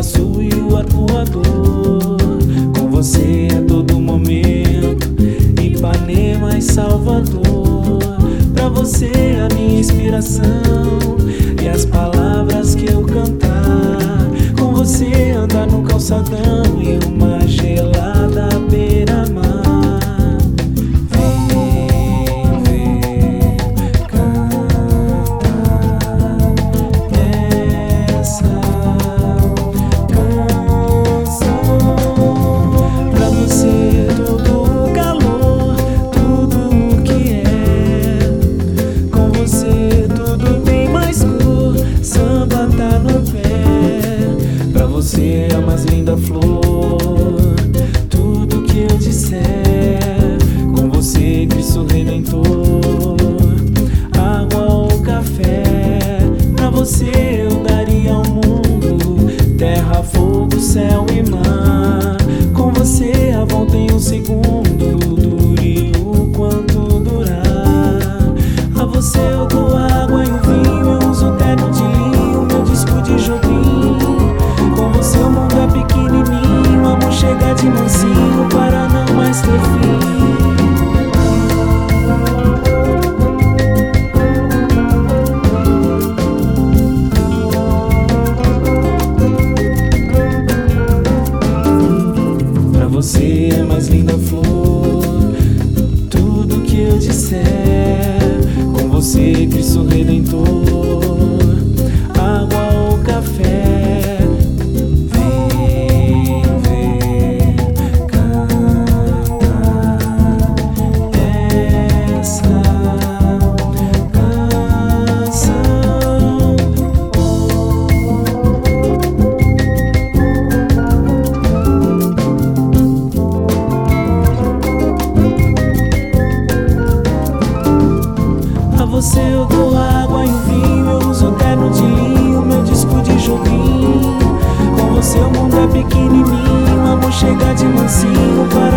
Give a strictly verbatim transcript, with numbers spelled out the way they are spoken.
Sul e o Arpoador. Com você a todo momento, Ipanema e Salvador. Pra você a minha inspiração e as palavras que eu cantar. Com você andar no calçadão e uma gelada beira-mar. Vem, vem cantar essa canção. Pra você todo o calor, tudo o que é. Com você tudo tem mais cor, samba tá no pé. Pra você a mais linda flor, tudo que eu disser. Com você Cristo Redentor, água ou café. Pra você eu daria ao mundo, terra, fogo, céu e mar. Com você a volta em um segundo, dure o quanto durar. A você eu dou água e o vinho, eu uso terno de linho, meu disco de Jobim. Com você o mundo é pequenininho, amo chegar de mansinho para não mais ter fim. Pra você é mais linda flor, tudo que eu disser. Com você Cristo Redentor, água ou café. Vem, vem cantar essa canção. A você eu dou água e o vinho, eu uso terno de linho, meu disco de Jobim. Com você o mundo é pequenininho, amo chegar de mansinho para